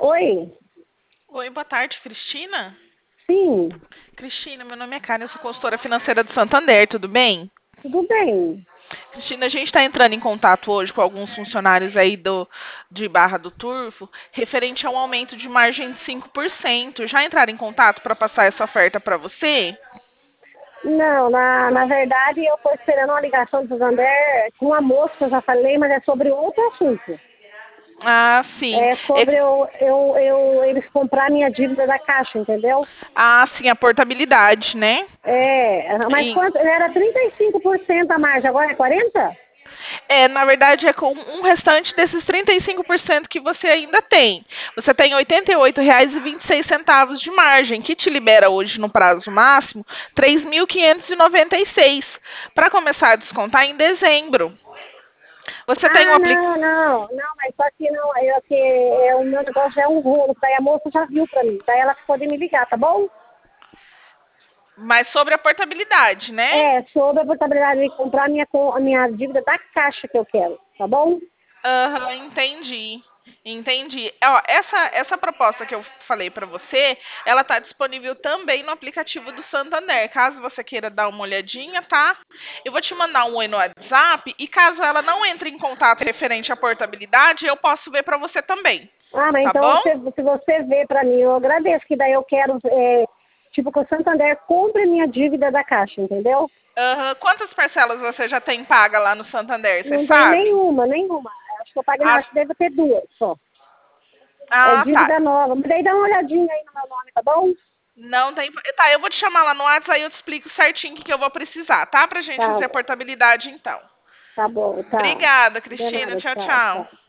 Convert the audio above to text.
Oi, Oi, boa tarde, Cristina. sim, Cristina, meu nome é Karen, eu sou consultora financeira do Santander, tudo bem? tudo bem. Cristina, a gente está entrando em contato hoje com alguns funcionários aí de Barra do Turvo, referente a um aumento de margem de 5%. Já entraram em contato para passar essa oferta para você? Não, na verdade eu estou esperando uma ligação do Santander com a moça que eu já falei, mas é sobre outro assunto. Ah, sim. É sobre eles comprar minha dívida da Caixa, entendeu? Sim, a portabilidade, né? Mas E quanto? Era 35% a margem, agora é 40%? Na verdade, é com um restante desses 35% que você ainda tem. Você tem R$ 88,26 de margem, que te libera hoje no prazo máximo 3.596 para começar a descontar em dezembro. Você tem um Ah, aplicativo. não, mas só que não, o meu negócio já é um rolo, daí a moça já viu pra mim, daí ela pode me ligar, tá bom? Mas sobre a portabilidade, né? É, sobre a possibilidade de comprar a minha dívida da Caixa que eu quero, tá bom? Aham, entendi. Entendi. Ó, essa proposta que eu falei para você, ela tá disponível também no aplicativo do Santander. Caso você queira dar uma olhadinha, tá? Eu vou te mandar um oi no WhatsApp e caso ela não entre em contato referente à portabilidade, eu posso ver para você também. Ah, mas Tá então bom? se você vê pra mim, eu agradeço, que daí eu quero, tipo, que o Santander compre minha dívida da Caixa, entendeu? Aham. Quantas parcelas você já tem paga lá no Santander, você Não tem sabe? nenhuma. Acho que eu paguei, Ah, acho que deve ter duas só. É tá. dívida nova. Mas daí dá uma olhadinha aí no meu nome, tá bom? Não tem. Tá, eu vou te chamar lá no WhatsApp, aí eu te explico certinho o que eu vou precisar, tá? Pra gente Tá, fazer a portabilidade, então. tá bom, tá. Obrigada, De Cristina. nada, Tchau, tchau, tchau. tchau.